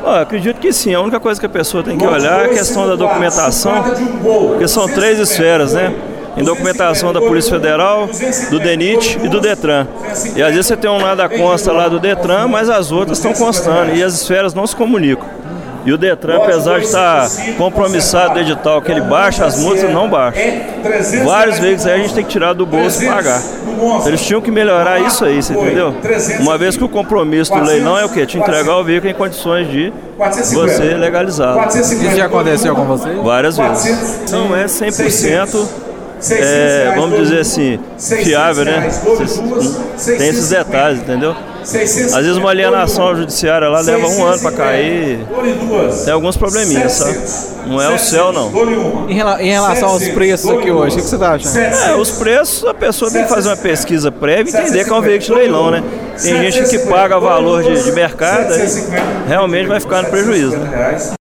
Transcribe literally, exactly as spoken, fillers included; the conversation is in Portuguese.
Oh, acredito que sim. A única coisa que a pessoa tem que olhar é a questão da documentação, porque são três esferas, né? Em documentação da Polícia Federal, do DENIT e do DETRAN. E às vezes você tem um nada consta lá do DETRAN, mas as outras estão constando e as esferas não se comunicam. E o DETRAN, apesar de estar compromissado do edital, que ele baixa as multas, não baixa. Vários veículos aí a gente tem que tirar do bolso e pagar. Eles tinham que melhorar isso aí, você entendeu? Uma vez que o compromisso do leilão é o quê? Te entregar o veículo em condições de você legalizá-lo. Isso já aconteceu com você? Várias vezes. Não é cem por cento, é, vamos dizer assim, fiável, né? Tem esses detalhes, entendeu? Às vezes uma alienação judiciária lá leva um ano para cair. Tem alguns probleminhas, sabe? Não é o céu, não. Em relação aos preços aqui hoje, o que você está achando? É, os preços, a pessoa tem que fazer uma pesquisa prévia e entender que é um veículo de leilão, né? Tem gente que paga valor de, de mercado e realmente vai ficar no prejuízo, né?